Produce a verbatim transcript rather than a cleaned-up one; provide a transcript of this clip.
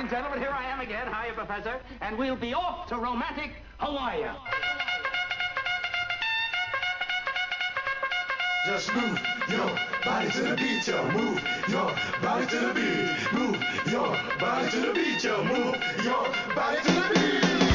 and gentlemen, here I am again. Hiya, Professor. And we'll be off to romantic Hawaii. Just move your body to the beat, yo. Move your body to the beat. Move your body to the beat, yo. Move your body to the beat.